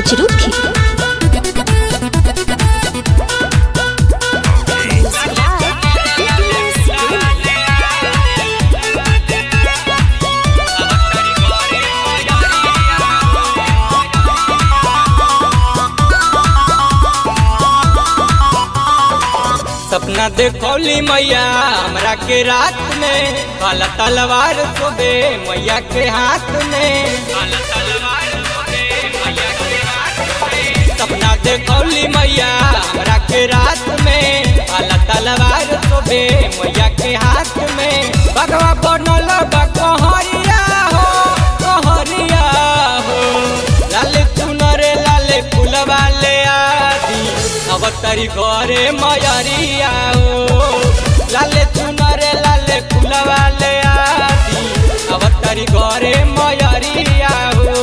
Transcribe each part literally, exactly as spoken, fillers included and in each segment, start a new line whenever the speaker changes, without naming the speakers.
पचरुखी।
सपना देखौली मैया हमरा के रात में, काला तलवार सोबे मैया के हाथ में। काला तलवार सोबे मैया के हाथ में। सपना देखौली मैया हमरा के रात में, काला तलवार सोबे मैया के हाथ में। बगवा बनल बा कहरिया हो कहरिया हो, लाले चुनरे लाले फूलवा ले आदी अवतारी घरे मयरिया हो। लाले चुनरे लाले फूलवा ले आदी अवतारी घरे मयरिया हो।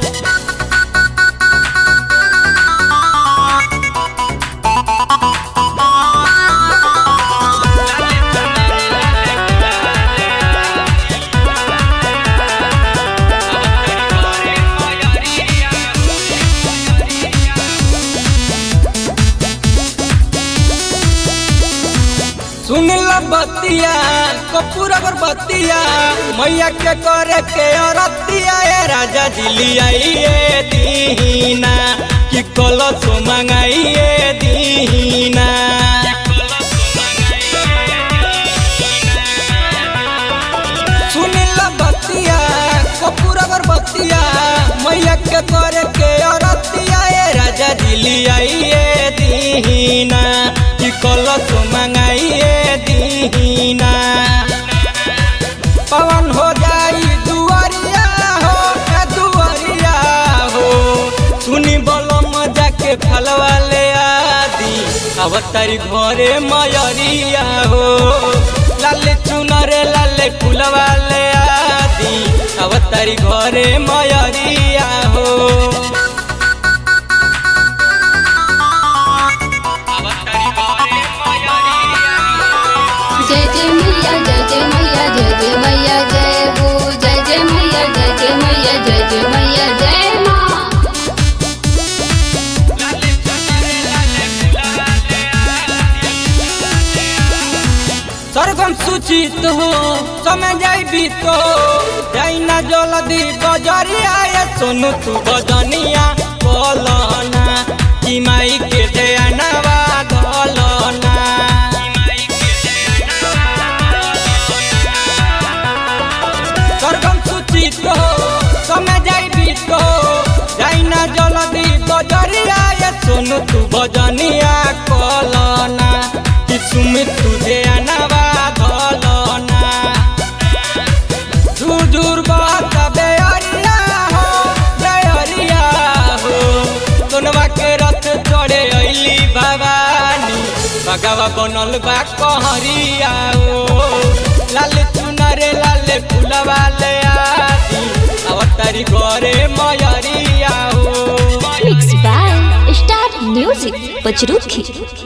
सुन ला बतिया कपूर अगरबत्तिया, मैया के करे के औरतिया ए राजा दिली आइए दीना कि कलश मंगाइए दीना। सुन ला बतिया कपूर अगरबत्तिया, मैया के करे के औरतिया ए राजा दिली आइए दीना कि कलश मंगाइए दीना। पवन हो जाई दुआरिया हो दुआरिया हो, सुनी बोलो मजा के फलवा ले आदी अवतारी घरे मयरिया हो। लाले चुनरे लाले फूलवा ले आदी अवतारी घरे मयरिया हो।
जय जय मैया जय जय मैया जय जय मैया जय हो। जय जय मैया जय जय मैया जय जय मैया जय माँ।
सरगम सूचित हो समय जाई बीतो, जाई ना जल्दी बजरिया ये सोनू तू बजनिया बोलना कि माई के दयानवा धलना। सरगम सूचित हो समय जाई बीतो, जाई ना जल्दी बजरिया ये सोनू तू बजनिया कोलना कि सुमित तुझे अनवा धलना। दूर दूर बात बेअरिया हो बेअरिया हो, सोनवा के रथ चढ़े अइली भवानी बगवा बनल बा कहरिया हो। लाले चुनरे लाले फूलवा ले आदी अवतारी घरे मयरिया हो।
Mix by star music Pachrukhi.